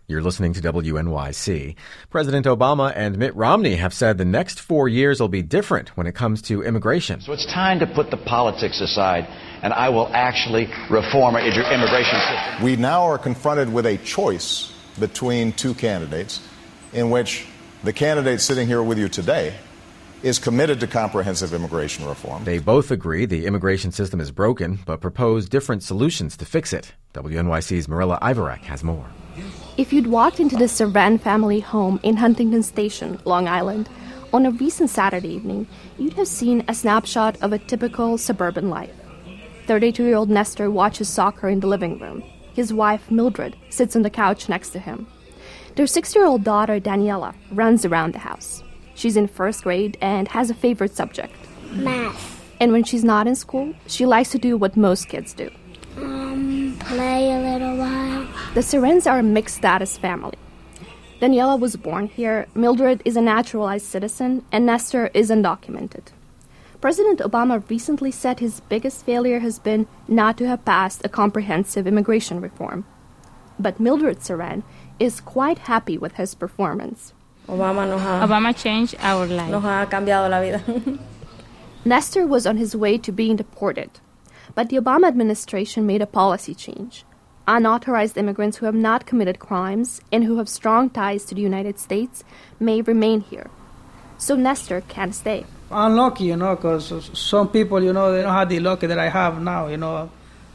You're listening to WNYC. President Obama and Mitt Romney have said the next 4 years will be different when it comes to immigration. So it's time to put the politics aside, and I will actually reform our immigration system. We now are confronted with a choice between two candidates in which the candidate sitting here with you today is committed to comprehensive immigration reform. They both agree the immigration system is broken, but propose different solutions to fix it. WNYC's Marilla Ivarak has more. If you'd walked into the Servan family home in Huntington Station, Long Island, on a recent Saturday evening, you'd have seen a snapshot of a typical suburban life. 32-year-old Nestor watches soccer in the living room. His wife, Mildred, sits on the couch next to him. Their 6-year-old daughter, Daniela, runs around the house. She's in first grade and has a favorite subject: math. And when she's not in school, she likes to do what most kids do: play a little while. The Serens are a mixed-status family. Daniela was born here, Mildred is a naturalized citizen, and Nestor is undocumented. President Obama recently said his biggest failure has been not to have passed a comprehensive immigration reform. But Mildred Seren is quite happy with his performance. Obama changed our life. Nos ha cambiado la vida. Nestor was on his way to being deported, but the Obama administration made a policy change. Unauthorized immigrants who have not committed crimes and who have strong ties to the United States may remain here. So Nestor can stay. I'm lucky, because some people, they don't have the luck that I have now, Now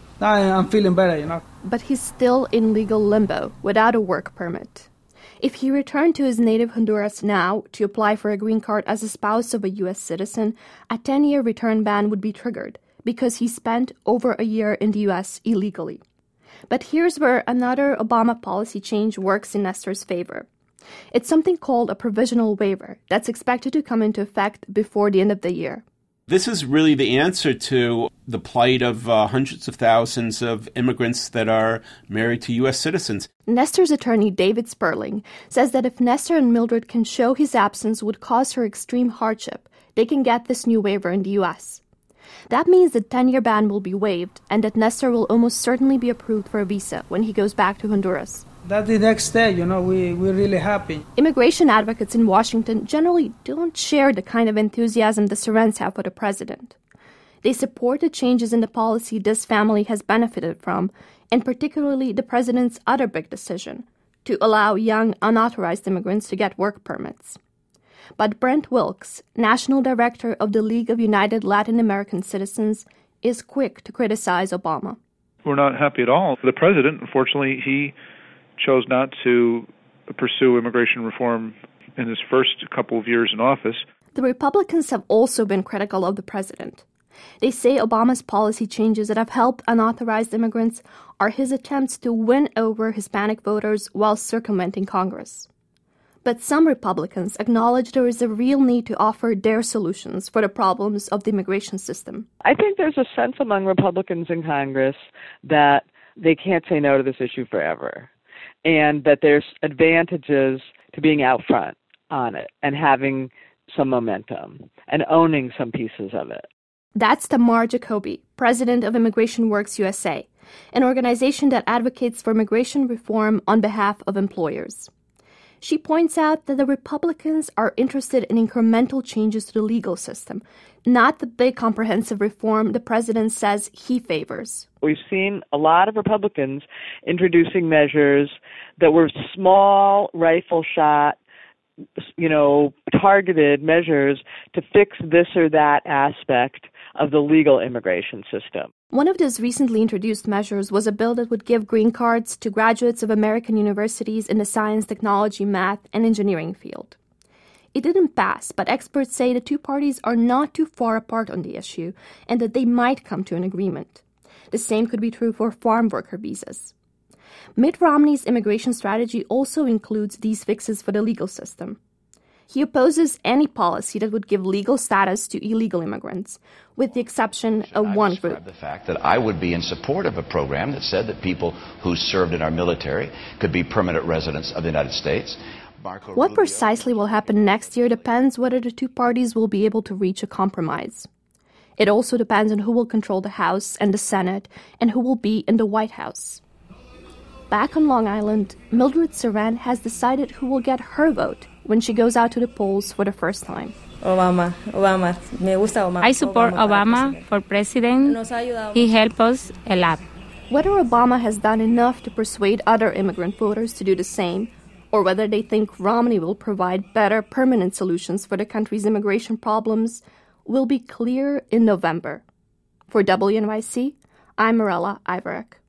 I'm feeling better, But he's still in legal limbo without a work permit. If he returned to his native Honduras now to apply for a green card as a spouse of a U.S. citizen, a 10-year return ban would be triggered because he spent over a year in the U.S. illegally. But here's where another Obama policy change works in Nestor's favor. It's something called a provisional waiver that's expected to come into effect before the end of the year. This is really the answer to the plight of hundreds of thousands of immigrants that are married to U.S. citizens. Nestor's attorney, David Sperling, says that if Nestor and Mildred can show his absence would cause her extreme hardship, they can get this new waiver in the U.S. That means the 10-year ban will be waived and that Nestor will almost certainly be approved for a visa when he goes back to Honduras. That's the next step, we're really happy. Immigration advocates in Washington generally don't share the kind of enthusiasm the Serens have for the president. They support the changes in the policy this family has benefited from, and particularly the president's other big decision, to allow young, unauthorized immigrants to get work permits. But Brent Wilkes, national director of the League of United Latin American Citizens, is quick to criticize Obama. We're not happy at all. The president, unfortunately, he chose not to pursue immigration reform in his first couple of years in office. The Republicans have also been critical of the president. They say Obama's policy changes that have helped unauthorized immigrants are his attempts to win over Hispanic voters while circumventing Congress. But some Republicans acknowledge there is a real need to offer their solutions for the problems of the immigration system. I think there's a sense among Republicans in Congress that they can't say no to this issue forever, and that there's advantages to being out front on it and having some momentum and owning some pieces of it. That's Tamar Jacoby, president of Immigration Works USA, an organization that advocates for immigration reform on behalf of employers. She points out that the Republicans are interested in incremental changes to the legal system, not the big comprehensive reform the president says he favors. We've seen a lot of Republicans introducing measures that were small, rifle shot, targeted measures to fix this or that aspect of the legal immigration system. One of those recently introduced measures was a bill that would give green cards to graduates of American universities in the science, technology, math, and engineering field. It didn't pass, but experts say the two parties are not too far apart on the issue and that they might come to an agreement. The same could be true for farm worker visas. Mitt Romney's immigration strategy also includes these fixes for the legal system. He opposes any policy that would give legal status to illegal immigrants, with the exception of one group. The fact that I would be in support of a program that said that people who served in our military could be permanent residents of the United States. What precisely will happen next year depends whether the two parties will be able to reach a compromise. It also depends on who will control the House and the Senate and who will be in the White House. Back on Long Island, Mildred Saran has decided who will get her vote when she goes out to the polls for the first time. Obama. Me gusta Obama. I support Obama for president. He helped us a lot. Whether Obama has done enough to persuade other immigrant voters to do the same, or whether they think Romney will provide better permanent solutions for the country's immigration problems, will be clear in November. For WNYC, I'm Mirella Iverek.